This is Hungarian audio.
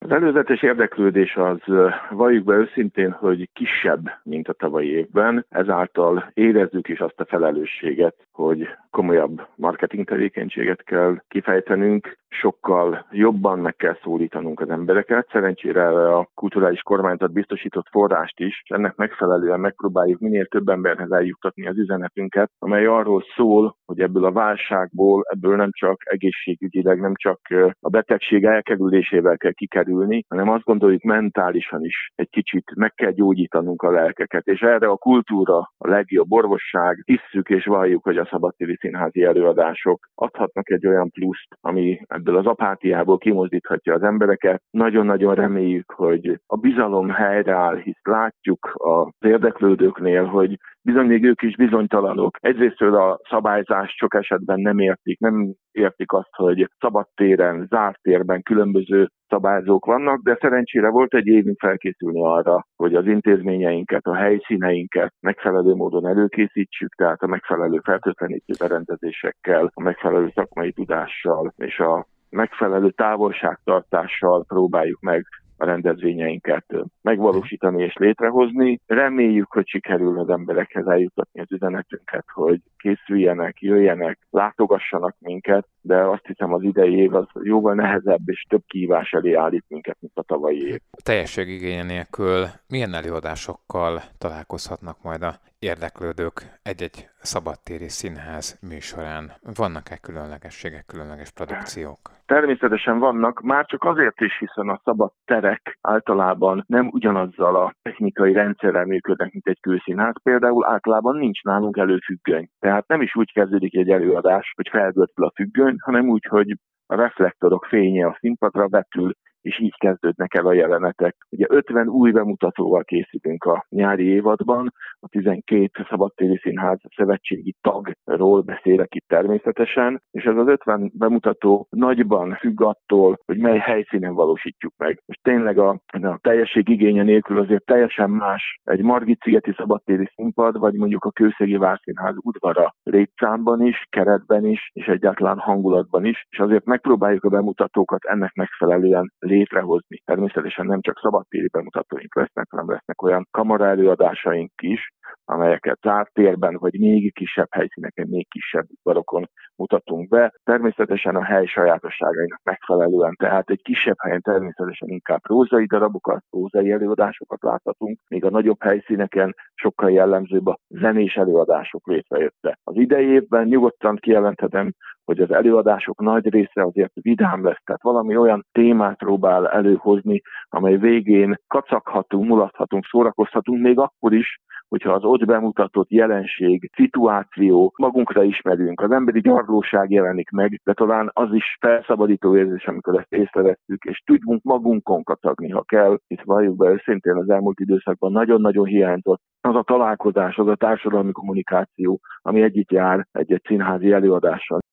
Az előzetes érdeklődés az, valljuk be őszintén, hogy kisebb, mint a tavalyi évben, ezáltal érezzük is azt a felelősséget, hogy komolyabb marketing tevékenységet kell kifejtenünk, sokkal jobban meg kell szólítanunk az embereket. Szerencsére erre a kulturális kormányzat biztosított forrást is, és ennek megfelelően megpróbáljuk minél több emberhez eljuttatni az üzenetünket, amely arról szól, hogy ebből a válságból, ebből nem csak egészségügyileg, nem csak a betegség elkerülésével kell kikerülni, hanem azt gondoljuk mentálisan is egy kicsit meg kell gyógyítanunk a lelkeket, és erre a kultúra a legjobb orvosság, hisszük és valljuk, hogy a szabadtéri színházi előadások adhatnak egy olyan pluszt, ami ebből az apátiából kimozdíthatja az embereket. Nagyon-nagyon reméljük, hogy a bizalom helyreáll, hisz látjuk az érdeklődőknél, hogy bizony még ők is bizonytalanok. Egyrésztről a szabályzást sok esetben nem értik azt, hogy szabadtéren, zárt térben különböző szabályzók vannak, de szerencsére volt egy évünk felkészülni arra, hogy az intézményeinket, a helyszíneinket megfelelő módon előkészítsük, tehát a megfelelő fertőtlenítő berendezésekkel, a megfelelő szakmai tudással és a megfelelő távolságtartással próbáljuk meg a rendezvényeinket megvalósítani és létrehozni. Reméljük, hogy sikerül az emberekhez eljuttatni az üzenetünket, hogy készüljenek, jöjjenek, látogassanak minket, de azt hiszem az idei év az jóval nehezebb és több kihívás elé állít minket, mint a tavalyi év. Teljesség igénye nélkül milyen előadásokkal találkozhatnak majd a érdeklődők egy-egy szabadtéri színház műsorán? Vannak-e különlegességek, különleges produkciók? Természetesen vannak, már csak azért is, hiszen a szabad terek általában nem ugyanazzal a technikai rendszerrel működnek, mint egy kőszínház. Például általában nincs nálunk előfüggöny. Tehát nem is úgy kezdődik egy előadás, hogy felgördül a függöny, hanem úgy, hogy a reflektorok fénye a színpadra vetül, és így kezdődnek el a jelenetek. Ugye 50 új bemutatóval készítünk a nyári évadban, a 12 szabadtéri színház szövetségi tagról beszélek itt természetesen, és ez az 50 bemutató nagyban függ attól, hogy mely helyszínen valósítjuk meg. Most tényleg a teljesség igénye nélkül azért teljesen más egy Margit-szigeti szabadtéri színpad, vagy mondjuk a Kőszegi Várszínház udvara létszámban is, keretben is, és egyáltalán hangulatban is, és azért megpróbáljuk a bemutatókat ennek megfelelően létrehozni. Természetesen nem csak szabadtéri bemutatóink lesznek, hanem lesznek olyan kamara előadásaink is, amelyeket zárt térben, vagy még kisebb helyszíneken, még kisebb udvarokon mutatunk be. Természetesen a hely sajátosságainak megfelelően, tehát egy kisebb helyen természetesen inkább prózai darabokat, prózai előadásokat láthatunk, míg a nagyobb helyszíneken sokkal jellemzőbb a zenés előadások létrejötte. Az idei évben nyugodtan kijelenthetem, hogy az előadások nagy része azért vidám lesz, tehát valami olyan témát próbál előhozni, amely végén kacaghatunk, mulathatunk, szórakozhatunk, még akkor is, hogyha az ott bemutatott jelenség, szituáció, magunkra ismerünk, az emberi gyarlóság jelenik meg, de talán az is felszabadító érzés, amikor ezt észrevettük, és tudjunk magunkon kacagni, ha kell. Itt valljuk be őszintén, az elmúlt időszakban nagyon-nagyon hiányzott az a találkozás, az a társadalmi kommunikáció, ami együtt jár egy színházi előadással.